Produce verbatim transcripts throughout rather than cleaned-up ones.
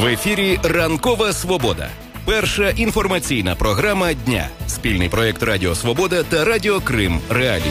В ефірі «Ранкова Свобода». Перша інформаційна програма дня. Спільний проєкт Радіо Свобода та Радіо Крим Реалії.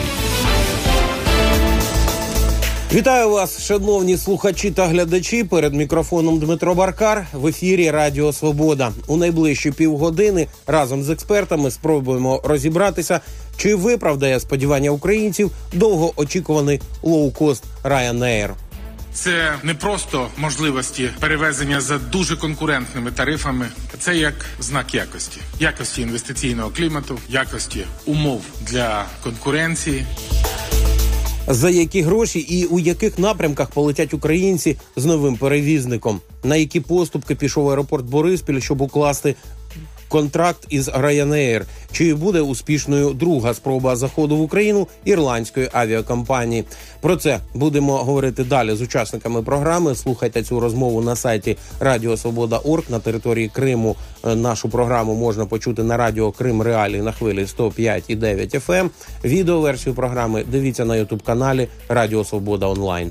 Вітаю вас, шановні слухачі та глядачі. Перед мікрофоном Дмитро Баркар. В ефірі Радіо Свобода. У найближчі півгодини разом з експертами спробуємо розібратися, чи виправдає сподівання українців довгоочікуваний лоукост Ryanair. Це не просто можливості перевезення за дуже конкурентними тарифами. Це як знак якості. Якості інвестиційного клімату, якості умов для конкуренції. За які гроші і у яких напрямках полетять українці з новим перевізником? На які поступки пішов аеропорт Бориспіль, щоб укласти контракт із Ryanair? Чи буде успішною друга спроба заходу в Україну ірландської авіакомпанії? Про це будемо говорити далі з учасниками програми. Слухайте цю розмову на сайті радіо свобода крапка орг. На території Криму нашу програму можна почути на Радіо Крим Реалії на хвилі сто п'ять і дев'ять еф ем. Відеоверсію програми дивіться на ютуб-каналі Радіо Свобода онлайн.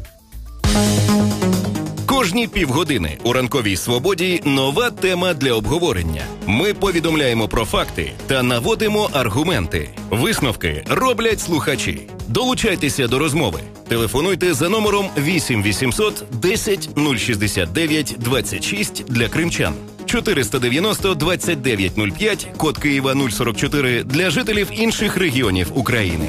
Кожні півгодини у «Ранковій Свободі» нова тема для обговорення. Ми повідомляємо про факти та наводимо аргументи. Висновки роблять слухачі. Долучайтеся до розмови. Телефонуйте за номером вісім вісімсот десять нуль шістдесят дев'ять двадцять шість для кримчан. чотириста дев'яносто двадцять дев'ять нуль п'ять, код Києва нуль сорок чотири для жителів інших регіонів України.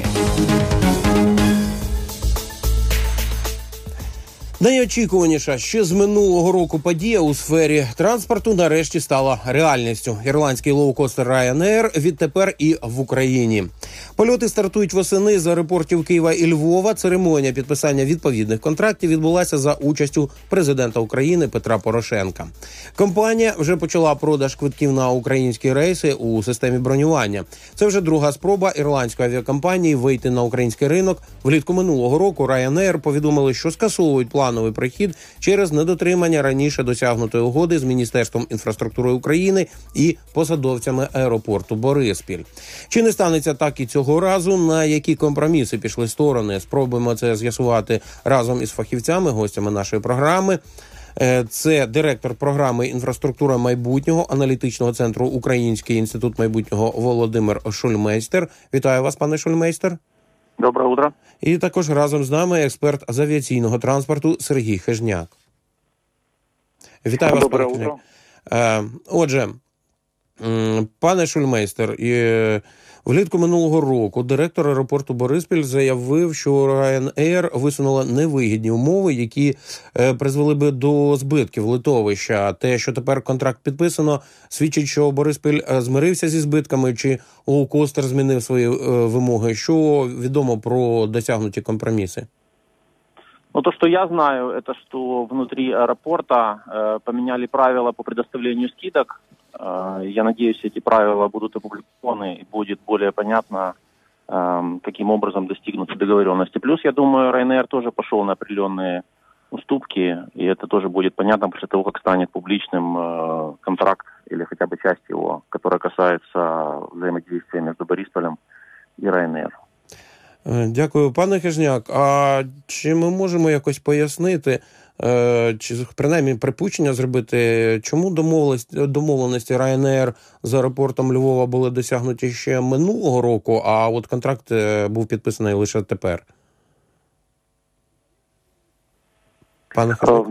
Найочікуваніша ще з минулого року подія у сфері транспорту нарешті стала реальністю. Ірландський лоукостер Ryanair відтепер і в Україні. Польоти стартують восени з аеропортів Києва і Львова. Церемонія підписання відповідних контрактів відбулася за участю президента України Петра Порошенка. Компанія вже почала продаж квитків на українські рейси у системі бронювання. Це вже друга спроба ірландської авіакомпанії вийти на український ринок. Влітку минулого року Ryanair повідомили, що скасовують плановий прихід через недотримання раніше досягнутої угоди з Міністерством інфраструктури України і посадовцями аеропорту Бориспіль. Чи не станеться так і цього разу? На які компроміси пішли сторони? Спробуємо це з'ясувати разом із фахівцями, гостями нашої програми. Це директор програми «Інфраструктура майбутнього» аналітичного центру «Український інститут майбутнього» Володимир Шульмейстер. Вітаю вас, пане Шульмейстер. Доброе утро. І також разом з нами експерт з авіаційного транспорту Сергій Хижняк. Вітаю вас, Доброе пане утро. Хижняк. Отже, пане Шульмейстер, влітку минулого року директор аеропорту Бориспіль заявив, що Ryanair висунула невигідні умови, які призвели би до збитків литовища. Те, що тепер контракт підписано, свідчить, що Бориспіль змирився зі збитками, чи лоукостер змінив свої вимоги. Що відомо про досягнуті компроміси? Ну, то, что я знаю, это что внутри аэропорта э, поменяли правила по предоставлению скидок. Э, я надеюсь, эти правила будут опубликованы и будет более понятно, э, каким образом достигнуты договоренности. Плюс, я думаю, Ryanair тоже пошел на определенные уступки, и это тоже будет понятно после того, как станет публичным э, контракт или хотя бы часть его, которая касается взаимодействия между Борисполем и Ryanair. Дякую, пане Хижняк. А чи ми можемо якось пояснити, чи принаймні припущення зробити, чому домовленості Ryanair з аеропортом Львова були досягнуті ще минулого року, а от контракт був підписаний лише тепер? Пане Хижняк?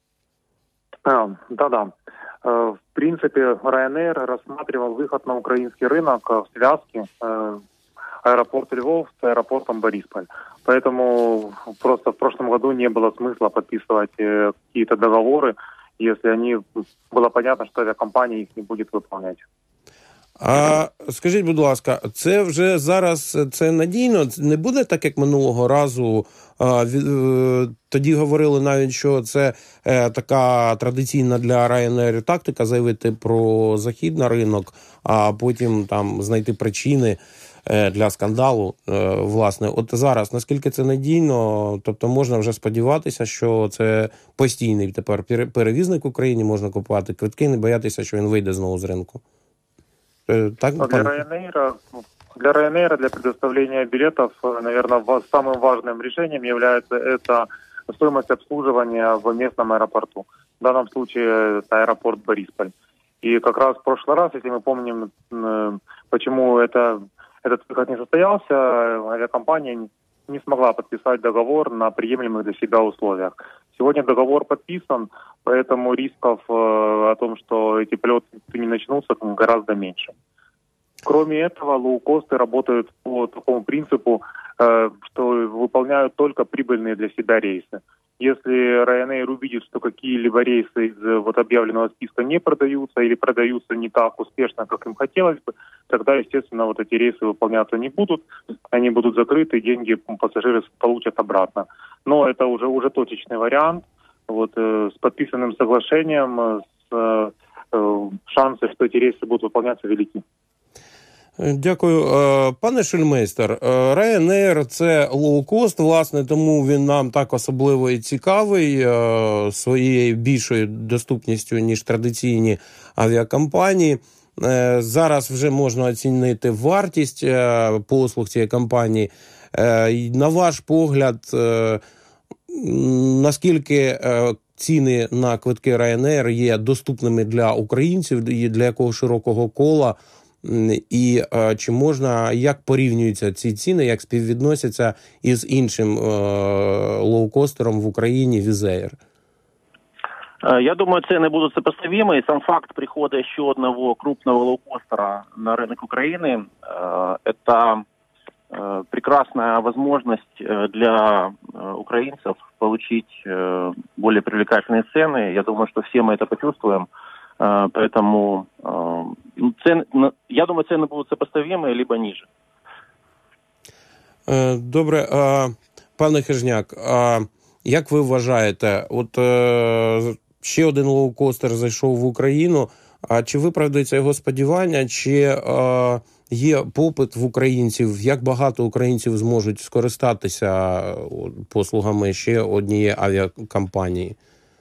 Да-да. В принципе, Ryanair рассматривал выход на украинский рынок в связке аэропорт Львов с аэропортом Борисполь. Поэтому просто в прошлом году не было смысла подписывать э, какие-то договоры, если они было понятно, що авіакомпанія їх не буде виконувати. А скажіть, будь ласка, це вже зараз це надійно? Не буде так, як минулого разу? А, від, тоді говорили навіть, що це е, така традиційна для Ryanair тактика заявити про захід на ринок, а потім там знайти причини для скандалу, власне. От зараз, наскільки це надійно, тобто можна вже сподіватися, що це постійний тепер перевізник в Україні, можна купувати квитки, не боятися, що він вийде знову з ринку? Так, для Ryanair, для Ryanair, для предоставления билетов, наверное, самым важным решением является это стоимость обслуживания в местном аэропорту. В данном случае это аэропорт Борисполь. И как раз в прошлый раз, если мы помним, почему это, этот выход не состоялся, авиакомпания не смогла подписать договор на приемлемых для себя условиях. Сегодня договор подписан, поэтому рисков о том, что эти полеты не начнутся, гораздо меньше. Кроме этого, лоукосты работают по такому принципу, что выполняют только прибыльные для себя рейсы. Если Ryanair увидит, что какие-либо рейсы из вот объявленного списка не продаются или продаются не так успешно, как им хотелось бы, тогда, естественно, вот эти рейсы выполняться не будут, они будут закрыты, деньги пассажиры получат обратно. Но это уже, уже точечный вариант. Вот, э, с подписанным соглашением, с, э, шансы, что эти рейсы будут выполняться, велики. Дякую. Пане Шульмейстер, Ryanair – це лоукост, власне, тому він нам так особливо і цікавий своєю більшою доступністю, ніж традиційні авіакомпанії. Зараз вже можна оцінити вартість послуг цієї компанії. На ваш погляд, наскільки ціни на квитки Ryanair є доступними для українців і для якого широкого кола? І е, чи можна, як порівнюються ці ціни, як співвідносяться із іншим е, лоукостером в Україні Wizz Air? Я думаю, цены будут сопоставимы. И сам факт прихода еще одного крупного лоукостера на рынок Украины э, – это э, прекрасная возможность для э, украинцев получить э, более привлекательные цены. Я думаю, что все мы это почувствуем. Поэтому цен, я думаю, цены будут сопоставимые, либо ниже. Добре. Пане Хижняк, як ви вважаєте, от ще один лоукостер зайшов в Україну, а чи виправдується його сподівання, чи є попит в українців, як багато українців зможуть скористатися послугами ще однієї авіакомпанії?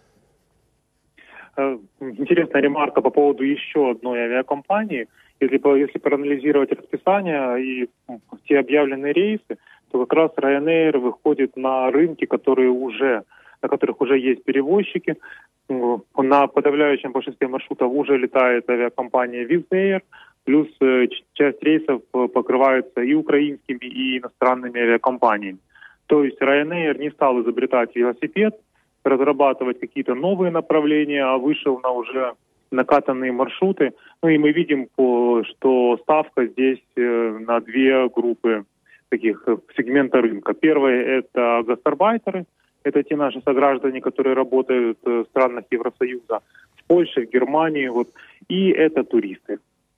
Интересная ремарка по поводу еще одной авиакомпании. Если, если проанализировать расписание и те объявленные рейсы, то как раз Ryanair выходит на рынки, которые уже, на которых уже есть перевозчики. На подавляющем большинстве маршрутов уже летает авиакомпания Wizz Air, плюс часть рейсов покрывается и украинскими, и иностранными авиакомпаниями. То есть Ryanair не стал изобретать велосипед, разрабатывать какие-то новые направления, а вышел на уже накатанные маршруты. Ну и мы видим, что ставка здесь на две группы таких сегмента рынка. Первое – это гастарбайтеры, это те наши сограждане, которые работают в странах Евросоюза, в Польше, в Германии, вот, и это туристы.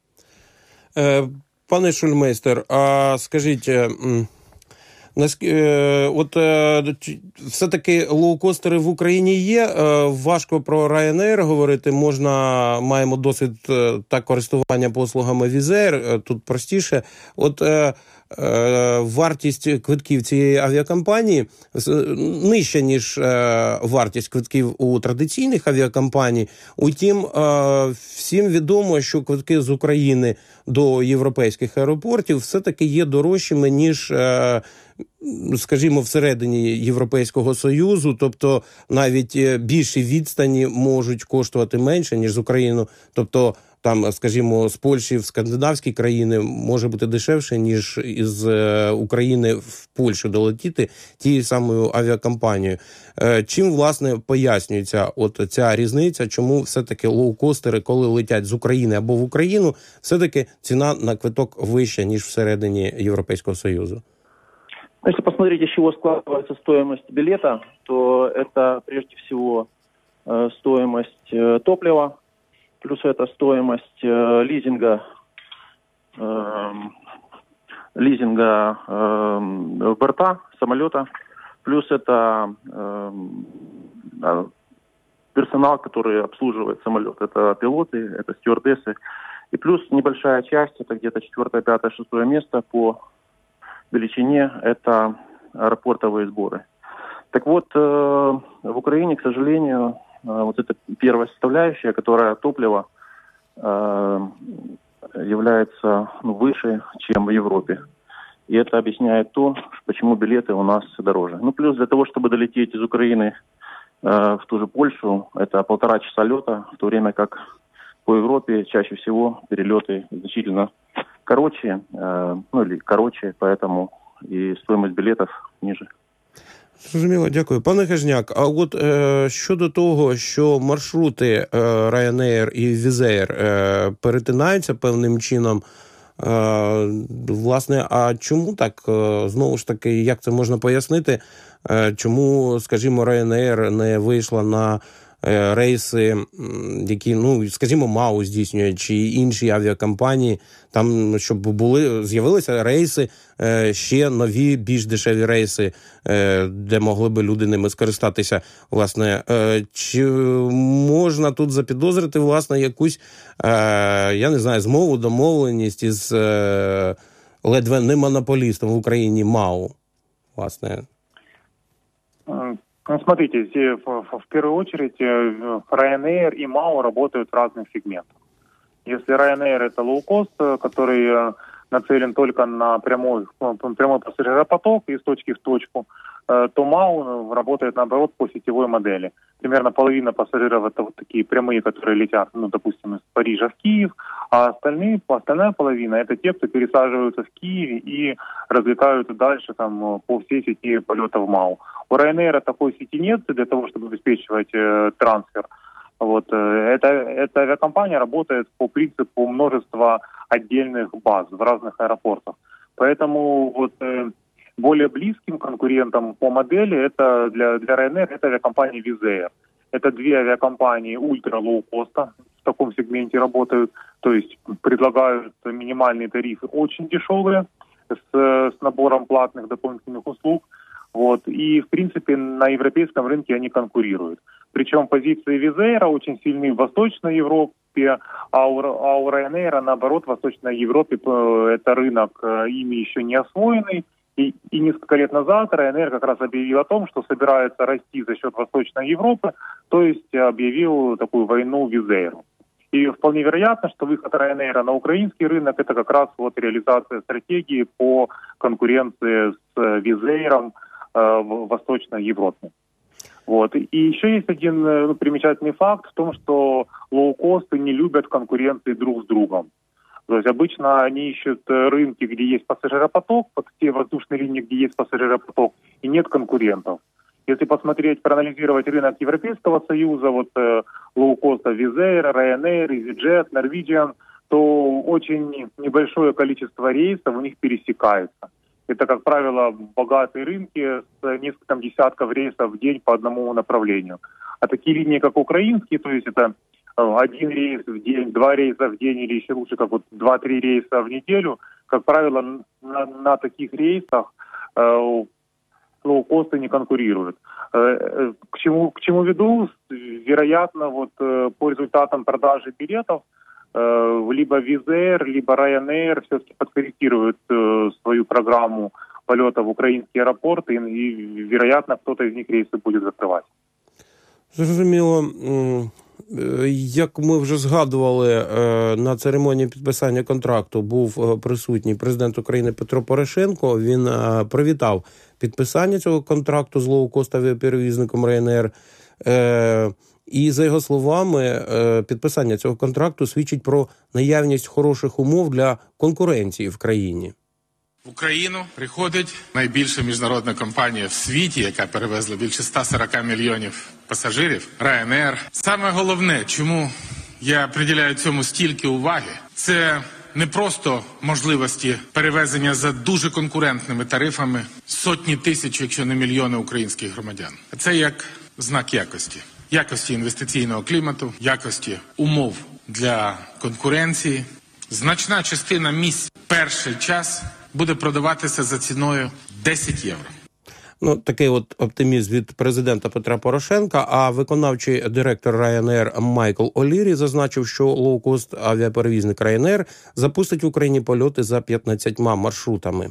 Пане Шульмейстер, а скажіть, от все-таки лоукостери в Україні є, важко про Ryanair говорити, можна, маємо досвід так користування послугами Wizz Air, тут простіше. От вартість квитків цієї авіакомпанії нижча, ніж вартість квитків у традиційних авіакомпаній. Утім, всім відомо, що квитки з України до європейських аеропортів все-таки є дорожчими, ніж, скажімо, всередині Європейського Союзу, тобто навіть більші відстані можуть коштувати менше, ніж з України. Тобто там, скажімо, з Польщі в скандинавські країни може бути дешевше, ніж із України в Польщу долетіти тією самою авіакомпанією. Чим, власне, пояснюється от ця різниця, чому все-таки лоукостери, коли летять з України або в Україну, все-таки ціна на квиток вища, ніж всередині Європейського Союзу? Если посмотреть, из чего складывается стоимость билета, то это прежде всего стоимость топлива, плюс это стоимость э, лизинга, э, лизинга э, борта самолета, плюс это э, персонал, который обслуживает самолет. Это пилоты, это стюардессы. И плюс небольшая часть, это где-то четвертое, пятое, шестое место по величине, это аэропортовые сборы. Так вот, э, в Украине, к сожалению, вот это первая составляющая, которая топливо э, является ну, выше, чем в Европе. И это объясняет то, почему билеты у нас дороже. Ну, плюс для того, чтобы долететь из Украины э, в ту же Польшу, это полтора часа лета, в то время как по Европе чаще всего перелеты значительно короче, э, ну или короче, поэтому и стоимость билетов ниже. Зрозуміло, дякую. Пане Хижняк, а от е, щодо того, що маршрути е, Ryanair і Wizz Air е, перетинаються певним чином, е, власне, а чому так, е, знову ж таки, як це можна пояснити, е, чому, скажімо, Ryanair не вийшла на е, рейси, які, ну, скажімо, МАУ здійснює, чи інші авіакомпанії, там, щоб були, з'явилися рейси, ще нові, більш дешеві рейси, де могли би люди ними скористатися. Власне, чи можна тут запідозрити, власне, якусь, я не знаю, змову, домовленість із ледве не монополістом в Україні МАУ, власне? Ну, смотрите, в, в первую очередь Ryanair и МАУ работают в разных сегментах. Если Ryanair это лоукост, который нацелен только на прямой, прямой пассажиропоток из точки в точку, то МАУ работает, наоборот, по сетевой модели. Примерно половина пассажиров это вот такие прямые, которые летят, ну, допустим, из Парижа в Киев, а остальные, остальная половина это те, кто пересаживаются в Киеве и разлетают дальше там, по всей сети полетов МАУ. У Ryanair такой сети нет для того, чтобы обеспечивать э, трансфер. Вот, э, это, эта авиакомпания работает по принципу множества отдельных баз в разных аэропортах. Поэтому вот, э, более близким конкурентом по модели это для, для Ryanair это авиакомпания Wizz Air. Это две авиакомпании ультра-лоукоста в таком сегменте работают, то есть предлагают минимальные тарифы очень дешевые с, с набором платных дополнительных услуг. Вот. И, в принципе, на европейском рынке они конкурируют. Причем позиции Wizz Air очень сильны в Восточной Европе, а у, а у Ryanair, наоборот, в Восточной Европе это рынок ими еще не освоенный. И, и несколько лет назад Ryanair как раз объявил о том, что собирается расти за счет Восточной Европы, то есть объявил такую войну Wizz Air. И вполне вероятно, что выход Ryanair на украинский рынок это как раз вот реализация стратегии по конкуренции с Wizz Air в Восточной Европе. Вот. И еще есть один ну, примечательный факт в том, что лоукосты не любят конкуренции друг с другом. То есть обычно они ищут рынки, где есть пассажиропоток, под те воздушные линии, где есть пассажиропоток, и нет конкурентов. Если посмотреть, проанализировать рынок Европейского Союза, вот э, лоукоста Wizz Air, Ryanair, EasyJet, Norwegian, то очень небольшое количество рейсов у них пересекается. Это, как правило, богатые рынки с нескольким десятков рейсов в день по одному направлению. А такие линии, как украинские, то есть это один рейс в день, два рейса в день или еще лучше, как вот два-три рейса в неделю, как правило, на, на таких рейсах э, лоукосты не конкурируют. Э, к чему, к чему веду? Вероятно, вот э, по результатам продажи билетов либо Wizz Air, либо Ryanair все-таки подкорректируют э, свою программу полета в украинские аэропорты, и, и, вероятно, кто-то из них рейсы будет закрывать. Зрозуміло. Як ми вже згадували, на церемонії підписання контракту був присутній президент України Петро Порошенко. Він привітав підписання цього контракту з лоукост авіаперевізником Ryanair. І, за його словами, підписання цього контракту свідчить про наявність хороших умов для конкуренції в країні. В Україну приходить найбільша міжнародна компанія в світі, яка перевезла більше ста сорока мільйонів пасажирів, Ryanair. Саме головне, чому я приділяю цьому стільки уваги, це не просто можливості перевезення за дуже конкурентними тарифами сотні тисяч, якщо не мільйони українських громадян. А це як знак якості. Якості інвестиційного клімату, якості умов для конкуренції. Значна частина місць перший час буде продаватися за ціною десять євро. Ну, такий от оптимізм від президента Петра Порошенка, а виконавчий директор Ryanair Майкл Олірі зазначив, що лоукост авіаперевізник Ryanair запустить в Україні польоти за п'ятнадцятьма маршрутами.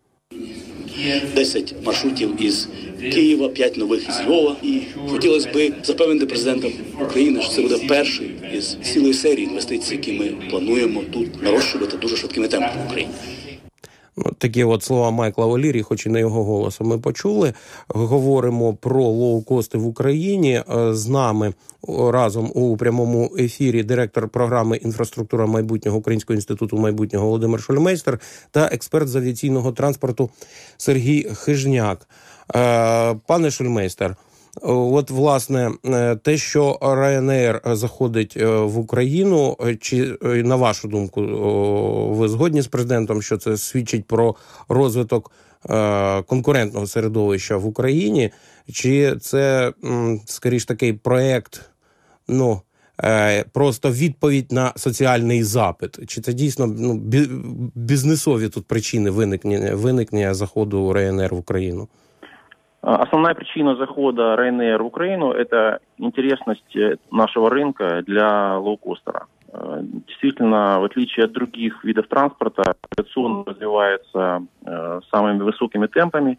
десять маршрутів із Києва, п'ять нових із Львова. І хотілося б запевнити президента України, що це буде перший із цілої серії інвестицій, які ми плануємо тут нарощувати дуже швидкими темпами в Україні. Такі от слова Майкла Олірі, хоч і не його голосом, ми почули. Говоримо про лоукости в Україні. З нами разом у прямому ефірі директор програми «Інфраструктура майбутнього» Українського інституту майбутнього Володимир Шульмейстер та експерт з авіаційного транспорту Сергій Хижняк. Пане Шульмейстер, от, власне, те, що Ryanair заходить в Україну, чи, на вашу думку, ви згодні з президентом, що це свідчить про розвиток конкурентного середовища в Україні, чи це, скоріш, такий проєкт, ну, просто відповідь на соціальний запит? Чи це дійсно, ну, бізнесові тут причини виникнення, виникнення заходу Ryanair в Україну? Основная причина захода Ryanair в Украину – это интересность нашего рынка для лоукостера. Действительно, в отличие от других видов транспорта, авиационный развивается самыми высокими темпами,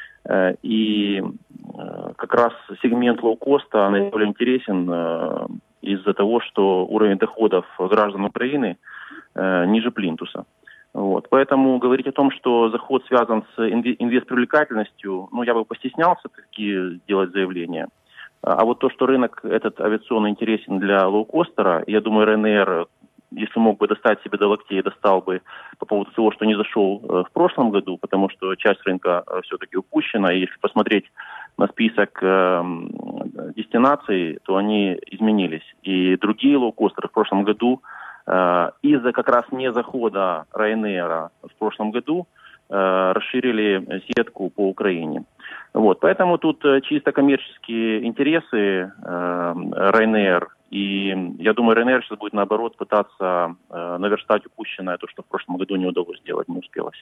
и как раз сегмент лоукоста наиболее интересен из-за того, что уровень доходов граждан Украины ниже плинтуса. Вот. Поэтому говорить о том, что заход связан с инвестпривлекательностью, ну, я бы постеснялся такие делать заявления. А вот то, что рынок этот авиационно интересен для лоукостера, я думаю, Ryanair, если мог бы достать себе до локтей, достал бы по поводу того, что не зашел в прошлом году, потому что часть рынка все-таки упущена. И если посмотреть на список дестинаций, то они изменились. И другие лоукостеры в прошлом году из-за как раз не захода Ryanair в прошлом году расширили сетку по Украине. Вот. Поэтому тут чисто коммерческие интересы Ryanair. И я думаю, Ryanair сейчас будет, наоборот, пытаться наверстать упущенное, то, что в прошлом году не удалось сделать, не успелось.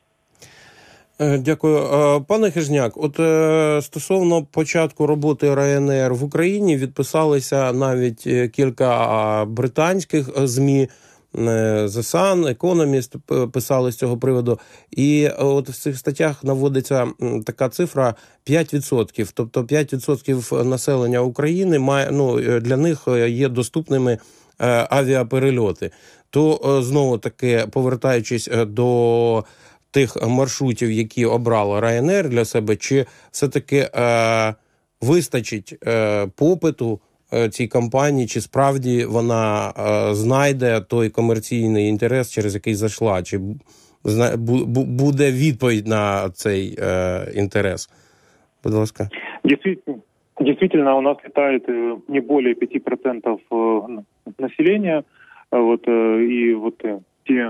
Дякую. Пане Хижняк, от стосовно початку роботи Ryanair в Україні відписалися навіть кілька британських ЗМІ, The Sun, Economist писали з цього приводу. І от в цих статтях наводиться така цифра п'ять відсотків. Тобто п'ять відсотків населення України має, ну, для них є доступними авіаперельоти. То знову таки, повертаючись до тих маршрутів, які обрала Ryanair для себе, чи все-таки е, вистачить е, попиту е, цій компанії, чи справді вона е, знайде той комерційний інтерес, через який зайшла, чи зна, бу, буде відповідь на цей е, інтерес? Будь ласка. Действительно, действительно, у нас летает не более пяти процентов населения, вот, и вот те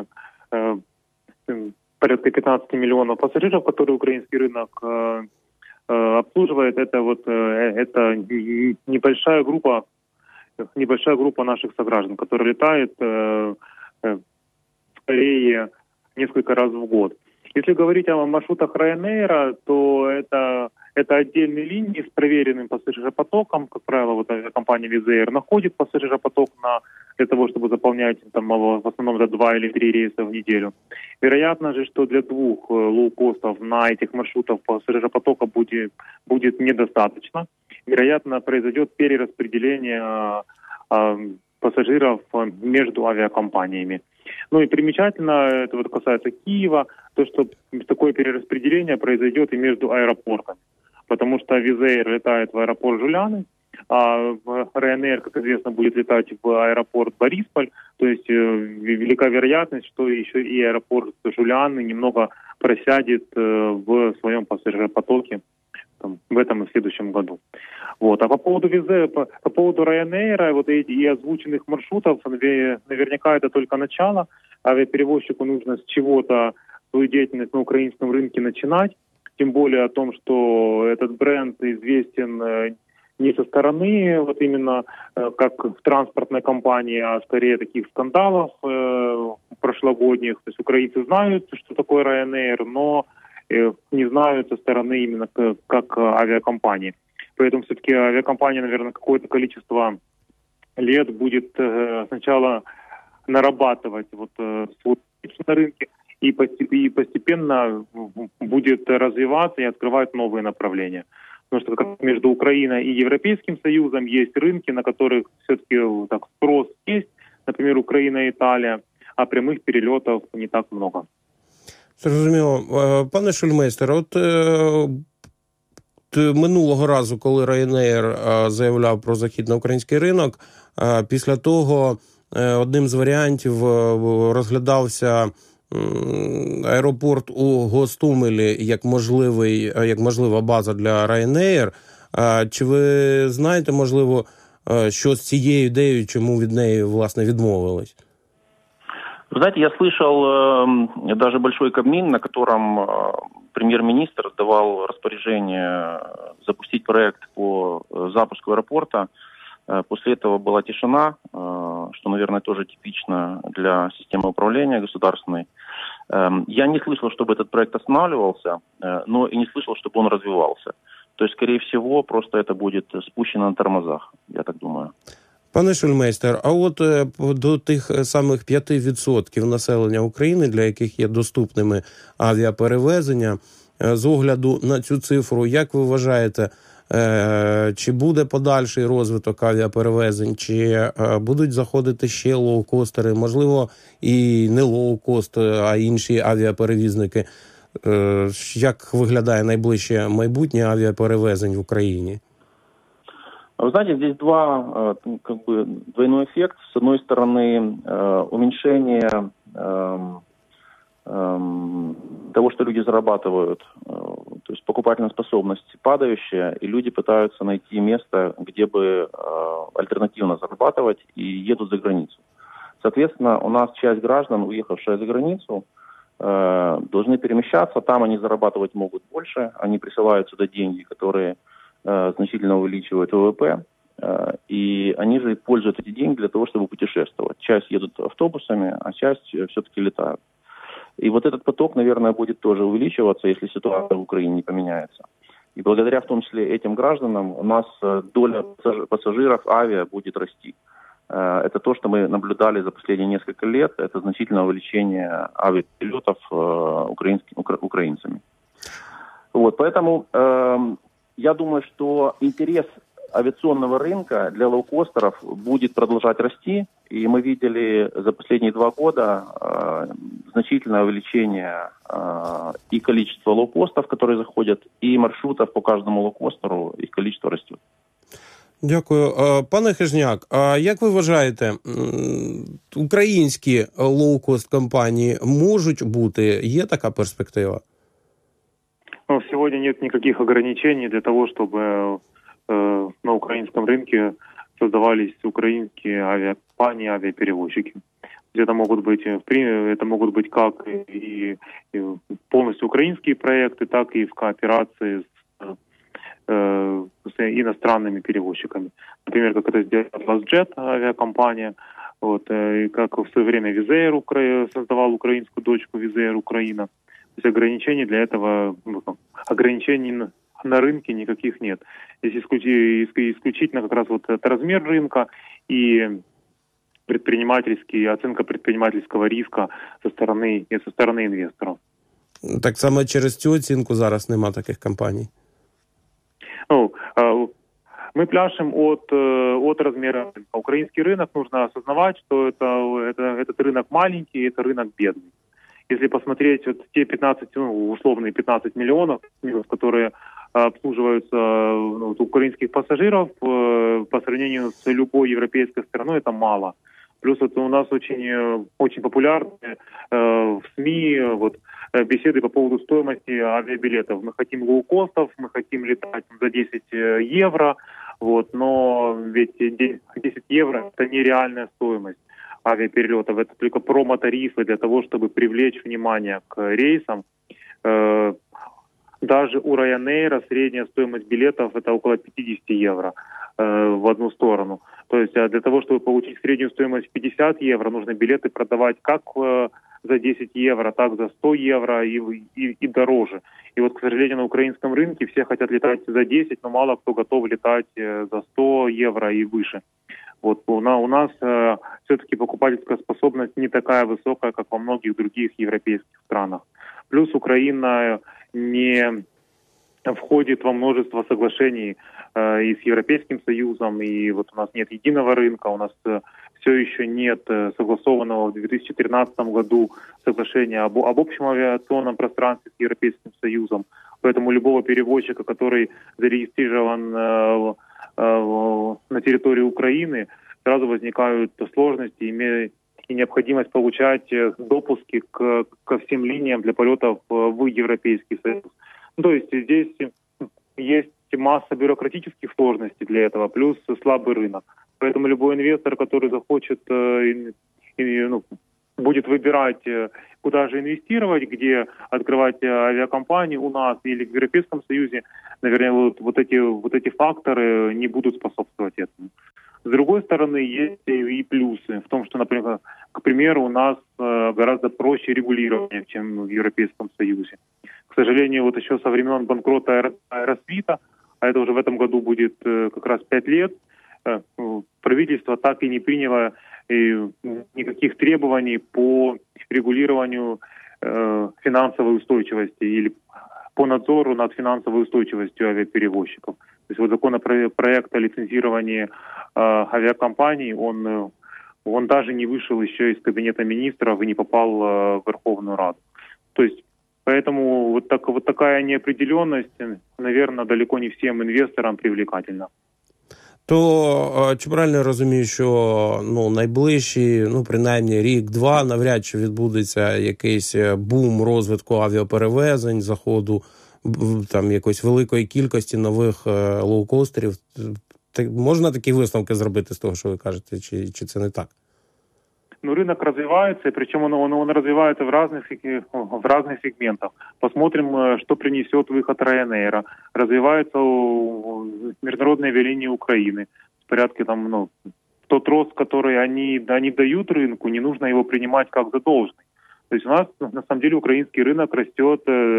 порядка пятнадцати миллионов пассажиров, которые украинский рынок э, э, обслуживает, это вот э, это небольшая группа, небольшая группа наших сограждан, которые летают э, э, скорее несколько раз в год. Если говорить о маршрутах Ryanair, то это это отдельные линии с проверенным пассажиропотоком. Как правило, вот компания Wizz Air находит пассажиропоток на, для того, чтобы заполнять там, в основном за два или три рейса в неделю. Вероятно же, что для двух лоукостов на этих маршрутах пассажиропотока будет, будет недостаточно. Вероятно, произойдет перераспределение а, пассажиров между авиакомпаниями. Ну и примечательно, это вот касается Киева, то, что такое перераспределение произойдет и между аэропортами. Потому что Wizz Air летает в аэропорт Жуляны, а Ryanair, как известно, будет летать в аэропорт Борисполь. То есть э, велика вероятность, что еще и аэропорт Жуляны немного просядет э, в своем пассажиропотоке там, в этом и в следующем году. Вот. А по поводу Wizz Air, по, по поводу Ryanair вот, и, и озвученных маршрутов, наверняка это только начало. Авиаперевозчику нужно с чего-то свою деятельность на украинском рынке начинать. Тем более о том, что этот бренд известен не со стороны, вот именно как транспортной компании, а скорее таких скандалов э, прошлогодних. То есть украинцы знают, что такое Ryanair, но э, не знают со стороны именно как, как авиакомпании. Поэтому все-таки авиакомпания, наверное, какое-то количество лет будет э, сначала нарабатывать вот, э, свой на рынке, и постепенно будет развиваться и открывать новые направления. Потому что между Украиной и Европейским Союзом есть рынки, на которых все-таки так, спрос есть, например, Украина и Италия, а прямых перелетов не так много. Зрозуміло. Пане Шульмейстер, от минулого разу, коли Ryanair заявляв про захід на український ринок, після того одним з варіантів розглядався аеропорт у Гостомелі як можливий, як можлива база для Ryanair. Чи ви знаєте, можливо, що з цією ідеєю, чому від неї, власне, відмовились? Вы знаете, я слышал э, даже большой Кабмин, на котором э, премьер-министр давал распоряжение запустить проект по э, запуску аэропорта. Э, после этого была тишина, э, что, наверное, тоже типично для системы управления государственной. Э, я не слышал, чтобы этот проект останавливался, э, но и не слышал, чтобы он развивался. То есть, скорее всего, просто это будет спущено на тормозах, я так думаю. Пане Шульмейстер, а от до тих самих п'яти відсотків населення України, для яких є доступними авіаперевезення, з огляду на цю цифру, як ви вважаєте, чи буде подальший розвиток авіаперевезень, чи будуть заходити ще лоукостери, можливо, і не лоукост, а інші авіаперевізники? Як виглядає найближче майбутнє авіаперевезень в Україні? Вы знаете, здесь два, как бы, двойной эффект. С одной стороны, уменьшение того, что люди зарабатывают, то есть покупательная способность падающая, и люди пытаются найти место, где бы альтернативно зарабатывать, и едут за границу. Соответственно, у нас часть граждан, уехавшая за границу, должны перемещаться, там они зарабатывать могут больше, они присылают сюда деньги, которые значительно увеличивают ВВП, и они же пользуют эти деньги для того, чтобы путешествовать. Часть едут автобусами, а часть все-таки летают. И вот этот поток, наверное, будет тоже увеличиваться, если ситуация в Украине не поменяется. И благодаря в том числе этим гражданам у нас доля пассажиров авиа будет расти. Это то, что мы наблюдали за последние несколько лет, это значительное увеличение авиаперелетов украинцами. Вот, поэтому э, я думаю, что интерес авиационного рынка для лоукостеров будет продолжать расти. И мы видели за последние два года э, значительное увеличение э, и количества лоукостов, которые заходят, и маршрутов по каждому лоукостеру, их количество растет. Дякую. Пане Хижняк, а як ви вважаєте, українські лоукост-компанії можуть бути? Є така перспектива? Ну, сегодня нет никаких ограничений для того, чтобы э, на украинском рынке создавались украинские авиакомпании, авиаперевозчики. Это могут быть, это могут быть как и, и полностью украинские проекты, так и в кооперации с, э, с иностранными перевозчиками. Например, как это сделала Atlasjet авиакомпания, вот, и как в свое время Wizz Air создавал украинскую дочку Wizz Air Украина. То есть ограничений для этого, ограничений на, на рынке никаких нет. Здесь исключительно как раз вот это размер рынка и предпринимательский, оценка предпринимательского риска со стороны, со стороны инвесторов. Так само через цю оцінку зараз нема таких компаній? Ну, мы пляшем от, от размера рынка. Украинский рынок, нужно осознавать, что это, это, этот рынок маленький, это рынок бедный. Если посмотреть вот те пятнадцать, ну, условные пятнадцать миллионов, которые обслуживаются, ну, вот, украинских пассажиров, э, по сравнению с любой европейской страной, это мало. Плюс вот у нас очень, очень популярны э, в СМИ вот, беседы по поводу стоимости авиабилетов. Мы хотим лоукостов, мы хотим летать за десять евро, вот, но ведь десять евро – это нереальная стоимость авиаперелетов. Это только промо-тарифы для того, чтобы привлечь внимание к рейсам. Э, даже у Ryanair средняя стоимость билетов это около пятьдесят евро э, в одну сторону. То есть для того, чтобы получить среднюю стоимость пятьдесят евро, нужно билеты продавать как э, за десять евро, так за сто евро и, и, и дороже. И вот, к сожалению, на украинском рынке все хотят летать за десять, но мало кто готов летать э, за сто евро и выше. Вот у нас, у нас э, все-таки покупательская способность не такая высокая, как во многих других европейских странах. Плюс Украина не входит во множество соглашений э, и с Европейским Союзом, и вот у нас нет единого рынка, у нас э, все еще нет согласованного в две тысячи тринадцатом году соглашения об, об общем авиационном пространстве с Европейским Союзом. Поэтому любого перевозчика, который зарегистрирован э, э, на территории Украины, сразу возникают сложности и, и необходимость получать допуски к, ко всем линиям для полетов в Европейский Союз. Ну, то есть здесь есть масса бюрократических сложностей для этого, плюс слабый рынок. Поэтому любой инвестор, который захочет, э, э, ну, будет выбирать, э, куда же инвестировать, где открывать авиакомпании у нас или в Европейском Союзе, наверное, вот, вот, эти, вот эти факторы не будут способствовать этому. С другой стороны, есть и плюсы в том, что, например, к примеру, у нас э, гораздо проще регулирование, чем в Европейском Союзе. К сожалению, вот еще со времен банкрота Аэросвита, а это уже в этом году будет э, как раз пять лет, э, правительство так и не приняло э, никаких требований по регулированию э, финансовой устойчивости или по надзору над финансовой устойчивостью авиаперевозчиков. То есть вот законопроект о лицензировании э, авиакомпаний, он, он даже не вышел еще из Кабинета министров и не попал э, в Верховную Раду. То есть поэтому вот, так, вот такая неопределенность, наверное, далеко не всем інвесторам привлекательна. То чи правильно я розумію, що ну, найближчі, ну, принаймні рік-два, навряд чи відбудеться якийсь бум розвитку авіаперевезень, заходу там якоїсь великої кількості нових лоукостерів. Так, можна такі висновки зробити з того, що ви кажете, чи, чи це не так? Ну, рынок развивается, причем он, он, он развивается в разных, в разных сегментах. Посмотрим, что принесет выход Ryanair. Развивается международные авиалинии Украины. В порядке там, ну, тот рост, который они, они дают рынку, не нужно его принимать как за должный. То есть у нас, на самом деле, украинский рынок растет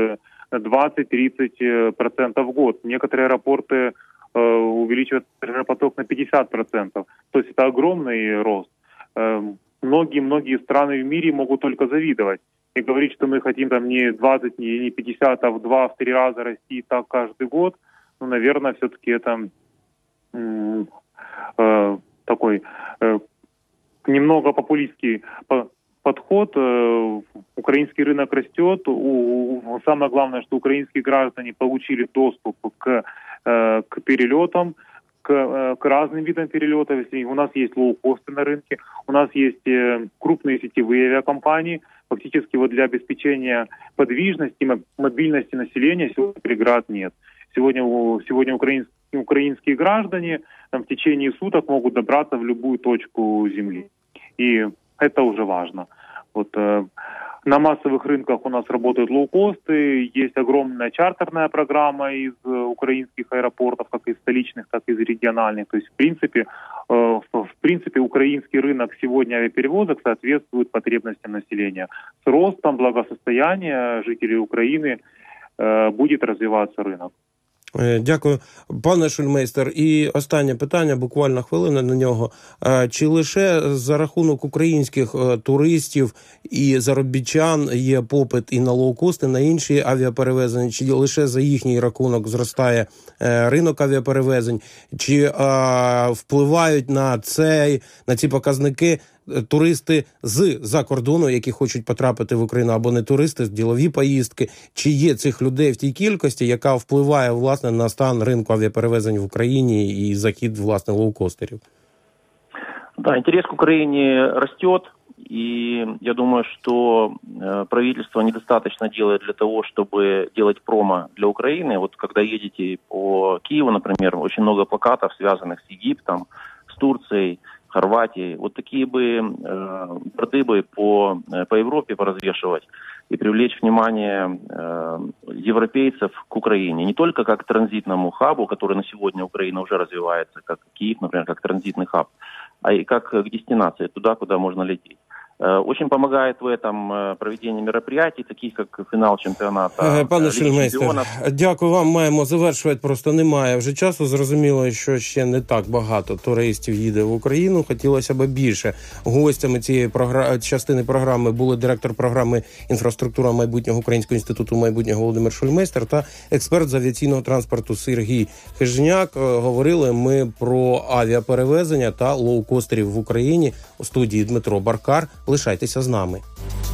двадцать-тридцать процентов в год. Некоторые аэропорты увеличивают поток на пятьдесят процентов. То есть это огромный рост. Многие-многие страны в мире могут только завидовать и говорить, что мы хотим там не двадцать, не пятьдесят, а в два, в три раза расти так каждый год. Ну, наверное, все-таки это м- э, такой э, немного популистский по- подход. Э, украинский рынок растет. У, у, самое главное, что украинские граждане получили доступ к, э, к перелетам, К, к разным видам перелетов. Если у нас есть лоукосты на рынке, у нас есть э, крупные сетевые авиакомпании. Фактически вот для обеспечения подвижности, мобильности населения сегодня преград нет. Сегодня, сегодня украинские, украинские граждане там, в течение суток могут добраться в любую точку земли. И это уже важно. Вот, э, на массовых рынках у нас работают лоукосты, есть огромная чартерная программа из украинских аэропортов, как из столичных, так и из региональных. То есть, в принципе, э, в принципе, украинский рынок сегодня авиаперевозок соответствует потребностям населения. С ростом благосостояния жителей Украины э, будет развиваться рынок. Дякую. Пане Шульмейстер, і останнє питання, буквально хвилина на нього. Чи лише за рахунок українських туристів і заробітчан є попит і на лоукости, на інші авіаперевезення, чи лише за їхній рахунок зростає ринок авіаперевезень, чи а, впливають на цей, на ці показники туристи з-за кордону, які хочуть потрапити в Україну, або не туристи, ділові поїздки, чи є цих людей в тій кількості, яка впливає, власне, на стан ринку авіаперевезень в Україні і захід, власне, лоукостерів? Да, интерес к Украине растет, и я думаю, что правительство недостаточно делает для того, чтобы делать промо для Украины. Вот когда едете по Киеву, например, очень много плакатов, связанных с Египтом, с Турцией, Хорватии. Вот такие бы э, борды бы по, по Европе поразвешивать и привлечь внимание э, европейцев к Украине. Не только как к транзитному хабу, который на сегодня Украина уже развивается, как Киев, например, как транзитный хаб, а и как к дестинации, туда, куда можно лететь. Очень помогает в этом проведение мероприятий, таких как фінал чемпіонату. Пане Шульмейстер, дякую вам. Маємо завершувати, просто немає вже часу. Зрозуміло, що ще не так багато туристів їде в Україну. Хотілося б більше. Гостями цієї програ... частини програми були директор програми «Інфраструктура майбутнього Українського інституту майбутнього» Володимир Шульмейстер та експерт з авіаційного транспорту Сергій Хижняк. Говорили ми про авіаперевезення та лоукостерів в Україні. У студії Дмитро Баркар. Лишайтеся з нами.